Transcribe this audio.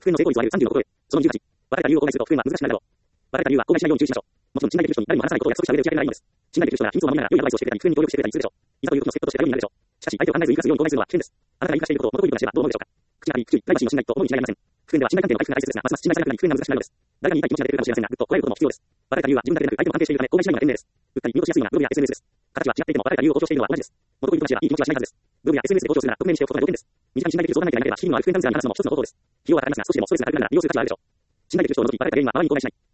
復元の成功率は30のことで、その20日、バラエタ理由を公開すると復元は難しくなるだろう。バラエタ理由は公開しないように注意しましょう。もちろん信頼できる人に誰にも話さないことを約束した上で打ち明けられないのです。信頼できる人なら秘密を守りながら良いアドバイスをしてくれたり、復元に協力してくれたりするでしょう。いざという時の助っ人として頼りになるでしょう。しかし、相手を考えずに言い出すように公開するのは危険です。あなたが言い出していることを元々理解してればどう思うでしょうか。口当たり、口、プライバシーの信頼と思うに違いありません。復元では信頼関係の回復が大切ですが、ますます信頼されなくなり復元が難しくなるのです。誰かに言いたい気持ちが出てくるかもしれませんが、ぐっとこらえることも必要です。バラエタ理由は自分だけでなく相手も関係しているため公開しないのが賢明です。うっかり見落としやすいのがブログや SNS です。形は違っていてもバラエタ理由を強調しているのは同じです。元々理解していればいい気持ちはしないはずです。ブログや SNS で強調するなら匿名にしておくことが要点です。身近に信頼できる相談相手がいなければ、資金のある復元担当に話すのも一つの方法です。費用はかかりますが、少しでもストレスがかかるなら利用する価値はあるでしょう。信頼できる人を除きバラエタ原因は周りに公開しない。